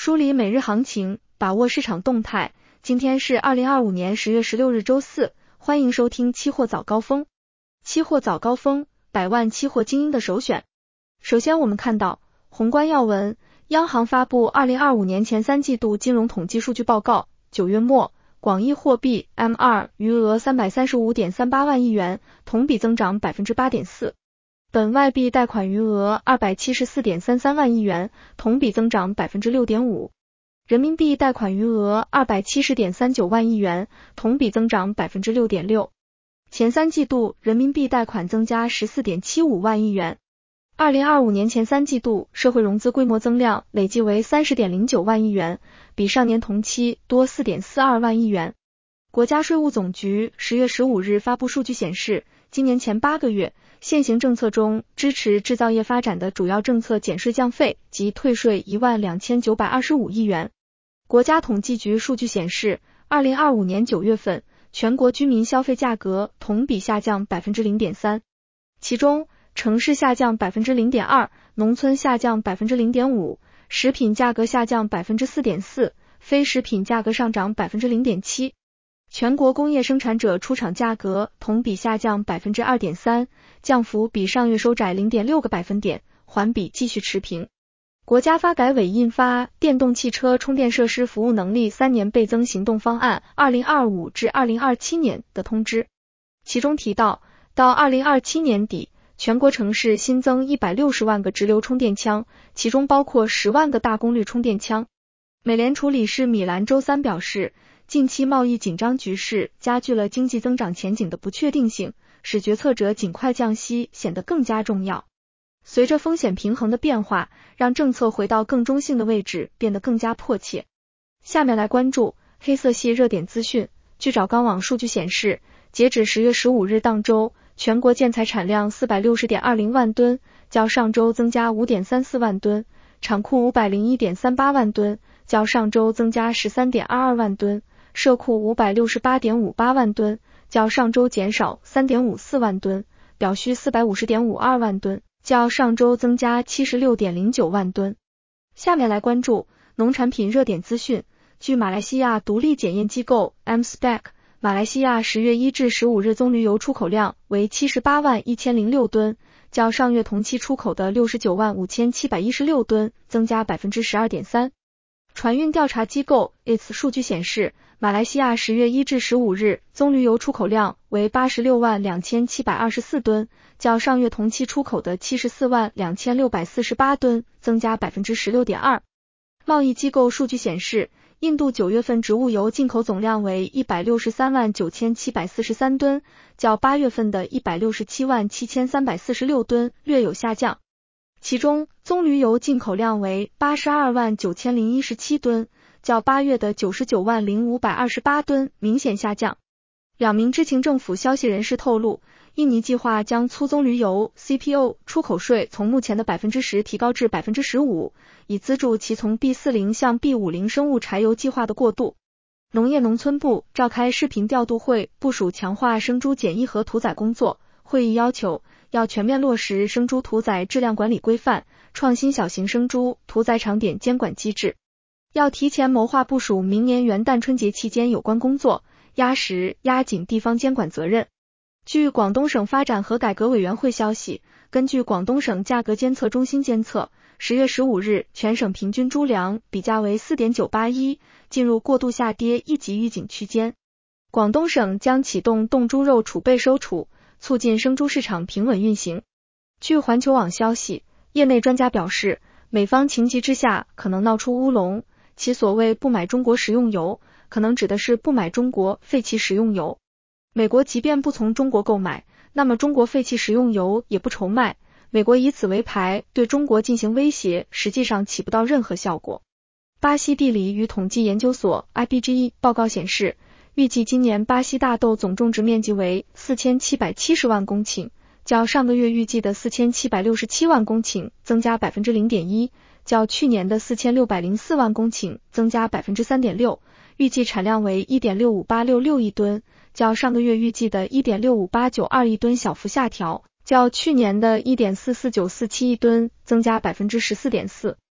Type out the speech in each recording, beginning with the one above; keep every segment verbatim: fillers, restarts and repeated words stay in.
梳理每日行情，把握市场动态。今天是二零二五年十月十六日周四，欢迎收听期货早高峰。期货早高峰，百万期货精英的首选。首先我们看到宏观要闻，央行发布二零二五年前三季度金融统计数据报告，九月末广义货币 M 二 余额 三百三十五点三八万亿元，同比增长 百分之八点四。本外币贷款余额 二百七十四点三三万亿元，同比增长 百分之六点五。人民币贷款余额 二百七十点三九万亿元，同比增长 百分之六点六。前三季度人民币贷款增加 十四点七五万亿元。二零二五年前三季度社会融资规模增量累计为 三十点零九万亿元，比上年同期多 四点四二万亿元。国家税务总局十月十五日发布数据显示，今年前八个月，现行政策中支持制造业发展的主要政策减税降费及退税一万两千九百二十五亿元。国家统计局数据显示，二零二五年九月份，全国居民消费价格同比下降 百分之零点三， 其中城市下降 百分之零点二， 农村下降 百分之零点五， 食品价格下降 百分之四点四， 非食品价格上涨 百分之零点七。全国工业生产者出厂价格同比下降 百分之二点三， 降幅比上月收窄 零点六个百分点，环比继续持平。国家发改委印发《电动汽车充电设施服务能力三年倍增行动方案 二零二五至二零二七年》的通知，其中提到，到二零二七年底，全国城市新增一百六十万个直流充电枪，其中包括十万个大功率充电枪。美联储理事米兰周三表示，近期贸易紧张局势加剧了经济增长前景的不确定性，使决策者尽快降息显得更加重要。随着风险平衡的变化，让政策回到更中性的位置变得更加迫切。下面来关注黑色系热点资讯。据找钢网数据显示，截止十月十五日当周，全国建材产量 四百六十点二零万吨，较上周增加 五点三四万吨，厂库 五百零一点三八万吨，较上周增加 十三点二二万吨，社库 五百六十八点五八万吨，较上周减少 三点五四万吨，表需 四百五十点五二万吨，较上周增加 七十六点零九万吨。下面来关注农产品热点资讯。据马来西亚独立检验机构 M S P E C， 马来西亚十月一至十五日棕榈油出口量为七十八万一千零六吨，较上月同期出口的六十九万五千七百一十六吨增加 百分之十二点三。船运调查机构 I T S 数据显示，马来西亚十月一至十五日棕榈油出口量为八十六万两千七百二十四吨，较上月同期出口的七十四万两千六百四十八吨增加 百分之十六点二。贸易机构数据显示，印度九月份植物油进口总量为一百六十三万九千七百四十三吨，较八月份的一百六十七万七千三百四十六吨略有下降。其中，棕榈油进口量为八十二万九千零一十七吨，较八月的九十九万零五百二十八吨明显下降。两名知情政府消息人士透露，印尼计划将粗棕榈油 C P O 出口税从目前的 百分之十 提高至 百分之十五， 以资助其从 B 四十 向 B 五十 生物柴油计划的过渡。农业农村部召开视频调度会，部署强化生猪检疫和屠宰工作。会议要求，要全面落实生猪屠宰质量管理规范，创新小型生猪屠宰场点监管机制。要提前谋划部署明年元旦春节期间有关工作，压实压紧地方监管责任。据广东省发展和改革委员会消息，根据广东省价格监测中心监测，十月十五日全省平均猪粮比价为 四点九八一， 进入过度下跌一级预警区间。广东省将启动冻猪肉储备收储，促进生猪市场平稳运行。据环球网消息，业内专家表示，美方情急之下可能闹出乌龙，其所谓不买中国食用油，可能指的是不买中国废弃食用油。美国即便不从中国购买，那么中国废弃食用油也不愁卖，美国以此为牌对中国进行威胁，实际上起不到任何效果。巴西地理与统计研究所 I B G E 报告显示，预计今年巴西大豆总种植面积为四千七百七十万公顷，较上个月预计的四千七百六十七万公顷增加 百分之零点一， 较去年的四千六百零四万公顷增加 百分之三点六， 预计产量为 一点六五八六六亿吨，较上个月预计的 一点六五八九二亿吨小幅下调，较去年的 一点四四九四七亿吨增加 百分之十四点四。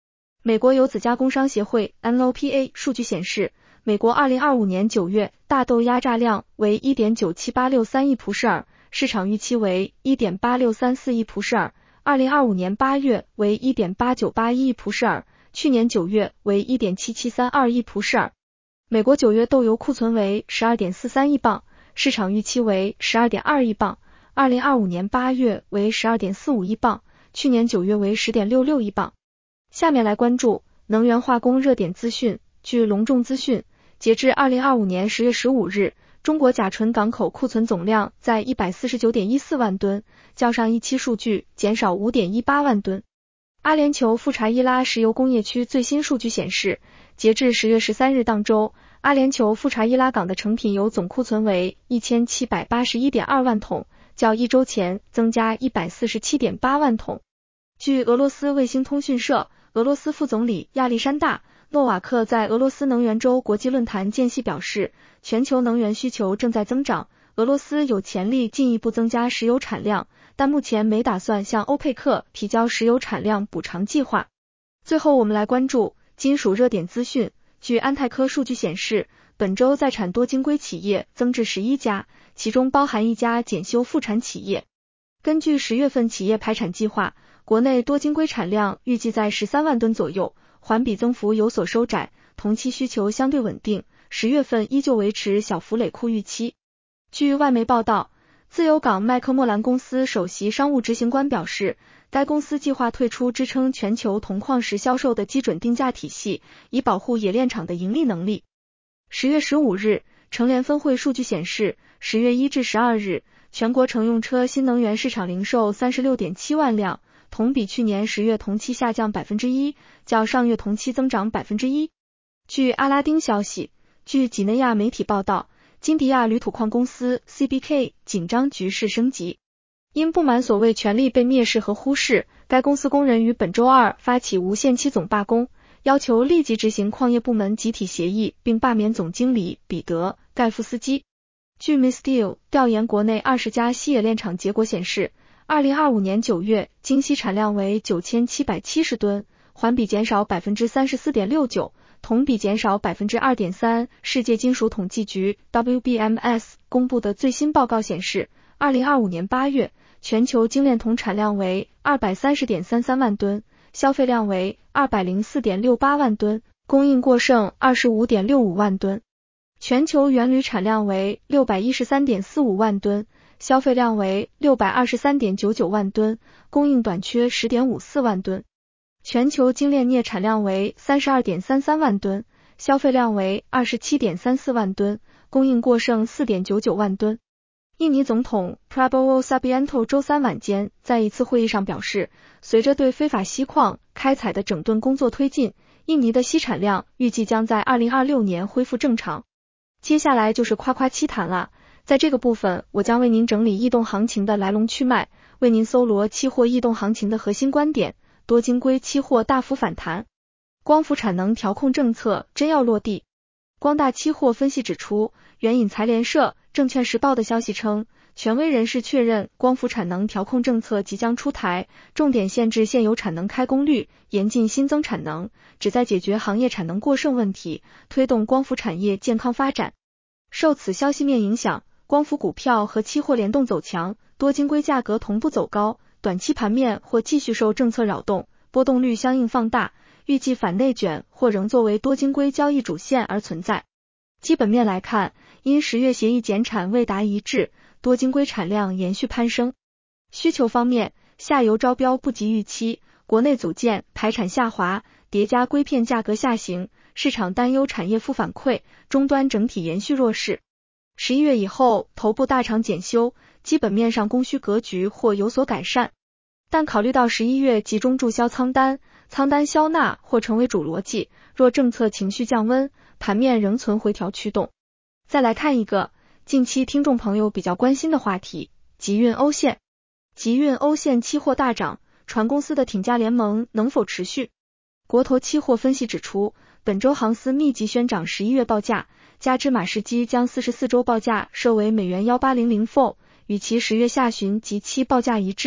美国油子加工商协会 N O P A 数据显示，美国二零二五年九月大豆压榨量为 一点九七八六三亿蒲氏尔，市场预期为 一点八六三四亿蒲氏尔，二零二五年八月为 一点八九八一亿蒲氏尔，去年九月为 一点七七三二亿蒲氏尔。美国九月豆油库存为 十二点四三亿磅，市场预期为 十二点二亿磅，二零二五年八月为 十二点四五亿磅，去年九月为 十点六六亿磅。下面来关注能源化工热点资讯。据隆重资讯，截至二零二五年十月十五日，中国甲醇港口库存总量在 一百四十九点一四万吨，较上一期数据减少 五点一八万吨。阿联酋富查伊拉石油工业区最新数据显示，截至十月十三日当周，阿联酋富查伊拉港的成品油总库存为 一千七百八十一点二万桶，较一周前增加 一百四十七点八万桶。据俄罗斯卫星通讯社，俄罗斯副总理亚历山大·诺瓦克在俄罗斯能源周国际论坛间隙表示，全球能源需求正在增长，俄罗斯有潜力进一步增加石油产量，但目前没打算向欧佩克提交石油产量补偿计划。最后我们来关注金属热点资讯。据安泰科数据显示，本周在产多晶硅企业增至十一家，其中包含一家检修复产企业。根据十月份企业排产计划，国内多晶硅产量预计在十三万吨左右，环比增幅有所收窄，同期需求相对稳定，十月份依旧维持小幅累库预期。据外媒报道，自由港麦克莫兰公司首席商务执行官表示，该公司计划退出支撑全球铜矿石销售的基准定价体系，以保护冶炼厂的盈利能力。十月十五日，成联分会数据显示，十月一至十二日，全国乘用车新能源市场零售 三十六点七万辆，同比去年十月同期下降 百分之一， 较上月同期增长 百分之一。据阿拉丁消息，据几内亚媒体报道，金迪亚铝土矿公司 C B K 紧张局势升级。因不满所谓权力被蔑视和忽视，该公司工人于本周二发起无限期总罢工，要求立即执行矿业部门集体协议，并罢免总经理彼得·盖夫斯基。据 Misteel 调研国内二十家锡冶炼厂结果显示，二零二五年九月精锡产量为九千七百七十吨，环比减少 百分之三十四点六九， 同比减少 百分之二点三。 世界金属统计局 W B M S 公布的最新报告显示，二零二五年八月全球精炼铜产量为 二百三十点三三万吨，消费量为 二百零四点六八万吨，供应过剩 二十五点六五万吨。全球原铝产量为 六百一十三点四五万吨，消费量为 六百二十三点九九万吨，供应短缺 十点五四万吨。全球精炼镍产量为 三十二点三三万吨，消费量为 二十七点三四万吨，供应过剩 四点九九万吨。印尼总统 Prabowo Subianto 周三晚间在一次会议上表示，随着对非法锡矿开采的整顿工作推进，印尼的锡产量预计将在二零二六年恢复正常。接下来就是夸夸期谈了，在这个部分我将为您整理异动行情的来龙去脉，为您搜罗期货异动行情的核心观点。多晶硅期货大幅反弹，光伏产能调控政策真要落地。光大期货分析指出，援引财联社、证券时报的消息称，权威人士确认光伏产能调控政策即将出台，重点限制现有产能开工率，严禁新增产能，旨在解决行业产能过剩问题，推动光伏产业健康发展。受此消息面影响，光伏股票和期货联动走强，多晶硅价格同步走高，短期盘面或继续受政策扰动，波动率相应放大，预计反内卷或仍作为多晶硅交易主线而存在。基本面来看，因十月协议减产未达一致，多晶硅产量延续攀升。需求方面，下游招标不及预期，国内组件排产下滑，叠加硅片价格下行，市场担忧产业负反馈，终端整体延续弱势。十一月以后，头部大厂检修，基本面上供需格局或有所改善。但考虑到十一月集中注销仓单，仓单销纳或成为主逻辑，若政策情绪降温，盘面仍存回调驱动。再来看一个近期听众朋友比较关心的话题，集运欧线。集运欧线期货大涨，船公司的挺价联盟能否持续？国投期货分析指出，本周航司密集宣涨十一月报价，加之马士基将四十四周报价设为每元一八零零 F O， 与其十月下旬及期报价一致，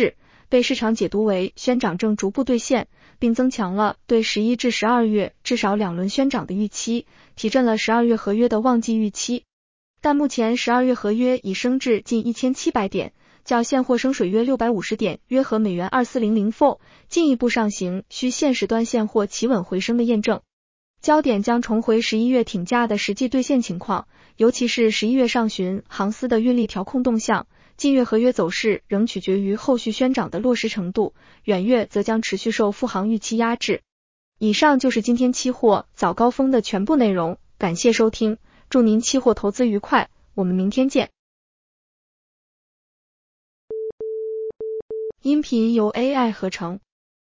被市场解读为宣涨正逐步兑现，并增强了对十一至十二月至少两轮宣涨的预期，提振了十二月合约的旺季预期。但目前十二月合约已升至近一千七百点，较现货升水约六百五十点，约合美元二四零零 F， 进一步上行需现时端现货企稳回升的验证。焦点将重回十一月挺价的实际兑现情况，尤其是十一月上旬航司的运力调控动向，近月合约走势仍取决于后续宣涨的落实程度，远月则将持续受复航预期压制。以上就是今天期货早高峰的全部内容，感谢收听，祝您期货投资愉快，我们明天见。音频由 A I 合成。